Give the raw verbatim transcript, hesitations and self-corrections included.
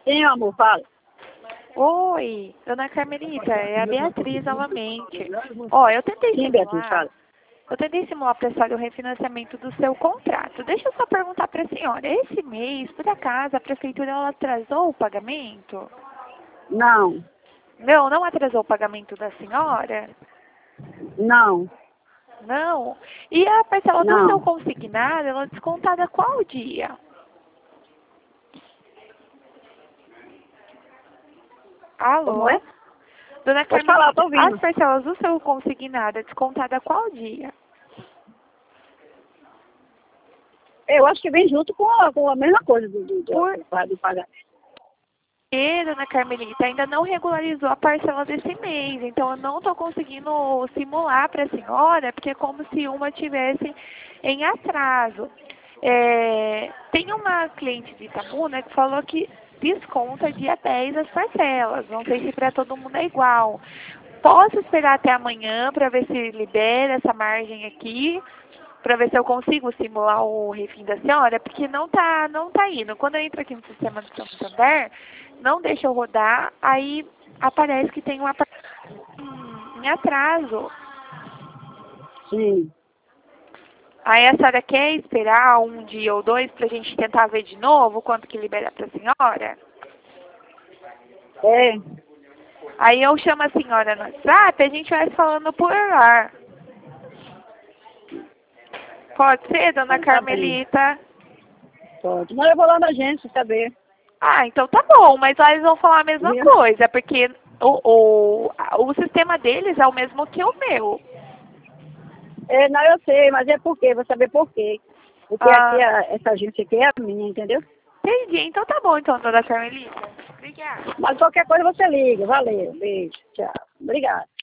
Sim, amor, fala. Oi, dona Carmelita, é a Beatriz novamente. Ó, eu tentei Sim, Beatriz, simular, fala. eu tentei simular para a senhora o refinanciamento do seu contrato. Deixa eu só perguntar para a senhora, esse mês, por acaso, a prefeitura ela atrasou o pagamento? Não, Não, não atrasou o pagamento da senhora? não, Não. E a parcela do seu não. consignado, ela é descontada qual dia? Como Alô? é? Dona Pode falar, eu tô Carmelita, as ouvindo. parcelas do seu consignado é descontada qual dia? Eu acho que vem junto com a, com a mesma coisa do, do, do, Por do, do pagamento. que, dona Carmelita, ainda não regularizou a parcela desse mês, então eu não estou conseguindo simular para a senhora, porque é como se uma tivesse em atraso. É, tem uma cliente de Itabuna que falou que desconta dia dez as parcelas, não sei se para todo mundo é igual. Posso esperar até amanhã para ver se libera essa margem aqui, para ver se eu consigo simular o refim da senhora, porque não tá, não tá indo. Quando eu entro aqui no sistema do Santander, não deixa eu rodar, aí aparece que tem uma em atraso. Sim. Aí a senhora quer esperar um dia ou dois pra gente tentar ver de novo quanto que libera pra senhora? É. Aí eu chamo a senhora no WhatsApp e a gente vai falando por lá. Pode ser, dona Então, tá bem. Carmelita? Pode. Não, eu vou lá na agência saber. Ah, então tá bom, mas lá eles vão falar a mesma Viu? coisa, porque o, o, a- o sistema deles é o mesmo que o meu. É, não, eu sei, mas é por quê? Vou saber por quê. Porque aqui, Ah, a, essa agência aqui é a minha, entendeu? entendi. Então tá bom, então, dona Carmelita. Obrigada. Mas qualquer coisa você liga. Valeu. Beijo. Tchau. Obrigada.